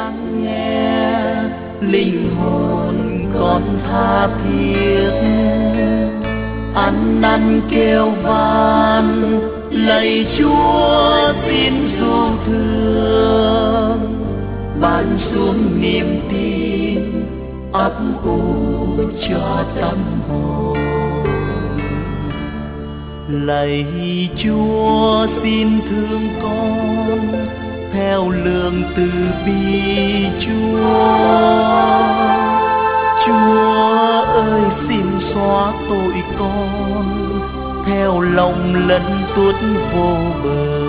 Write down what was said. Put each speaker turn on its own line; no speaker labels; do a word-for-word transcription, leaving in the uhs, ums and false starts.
lắng nghe linh hồn con tha thiết, ăn năn kêu van lạy Chúa xin du thương, ban xuống niềm tin ấp ủ cho tâm hồn. Lạy Chúa xin thương con theo lượng từ bi Chúa. Chúa ơi xin xóa tội con theo lòng lẫn tuốt vô bờ.